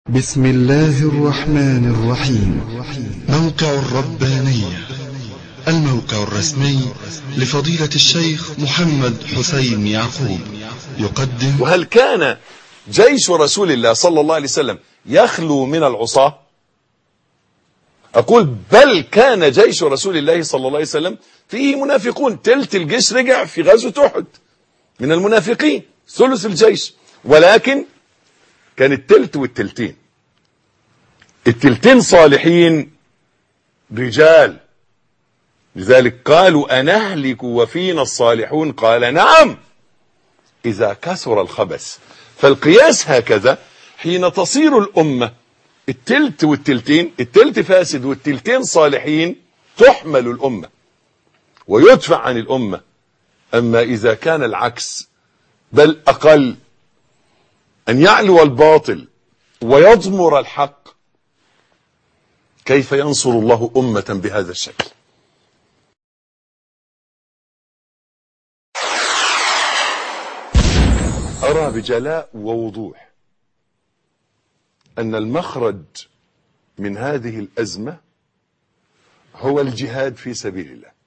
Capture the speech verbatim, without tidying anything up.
بسم الله الرحمن الرحيم. موقع الربانية، الموقع الرسمي لفضيلة الشيخ محمد حسين يعقوب، يقدم. وهل كان جيش رسول الله صلى الله عليه وسلم يخلو من العصاة؟ أقول بل كان جيش رسول الله صلى الله عليه وسلم فيه منافقون. تلت الجيش رجع في غزوة أحد من المنافقين، ثلث الجيش، ولكن كان التلت والتلتين، التلتين صالحين رجال. لذلك قالوا أنهلك وفينا الصالحون؟ قال نعم إذا كثر الخبث. فالقياس هكذا، حين تصير الأمة التلت والتلتين، التلت فاسد والتلتين صالحين، تحمل الأمة ويدفع عن الأمة. أما إذا كان العكس، بل أقل، أن يعلو الباطل ويضمر الحق، كيف ينصر الله أمة بهذا الشكل؟ أرى بجلاء ووضوح أن المخرج من هذه الأزمة هو الجهاد في سبيل الله.